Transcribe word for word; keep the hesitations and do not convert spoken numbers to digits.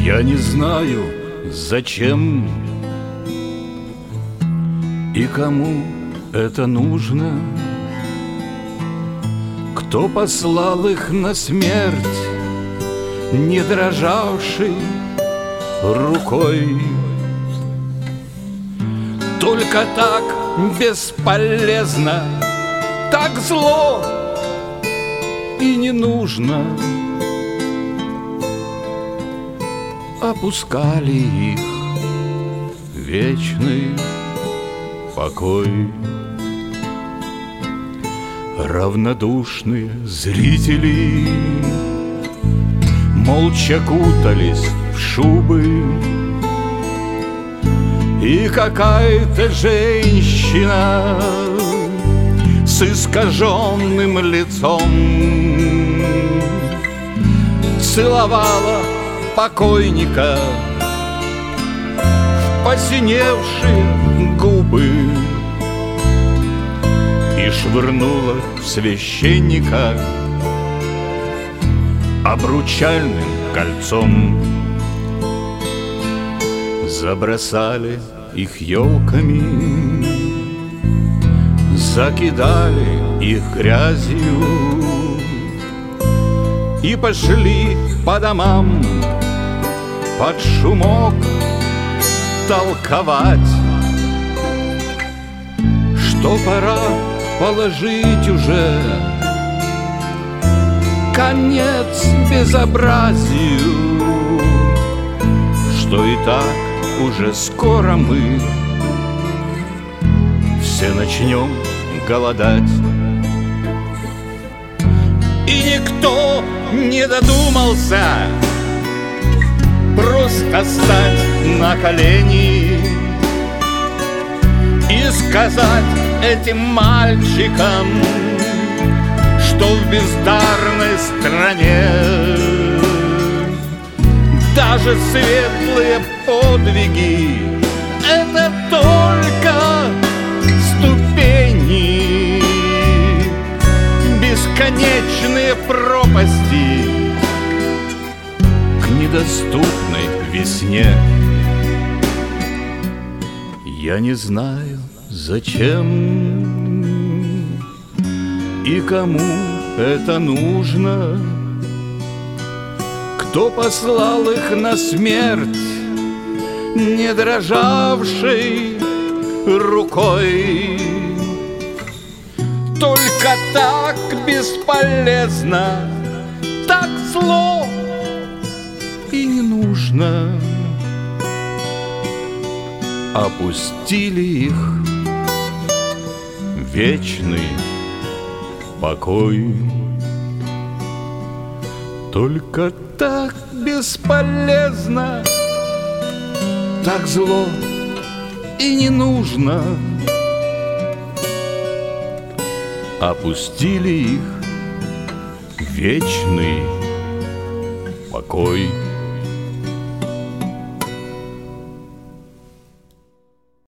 Я не знаю, зачем и кому это нужно, кто послал их на смерть, не дрожавший рукой. Только так бесполезно, так зло и не нужно опускали их в вечный покой. Равнодушные зрители молча кутались в шубы, и какая-то женщина с искаженным лицом целовала покойника в посиневшие губы и швырнула в священника обручальным кольцом. Забросали их елками, закидали их грязью и пошли по домам под шумок толковать, что пора положить уже конец безобразию, что и так уже скоро мы все начнем голодать. И никто не додумался просто стать на колени и сказать этим мальчикам, что в бездарной стране даже светлые подвиги — это только ступени, бесконечные пропасти к недоступной весне. Я не знаю, зачем и кому это нужно, кто послал их на смерть, не дрожавшей рукой. Только так бесполезно, так зло и не нужно опустили их в вечный покой. Только так бесполезно, так зло и не нужно опустили их в вечный покой.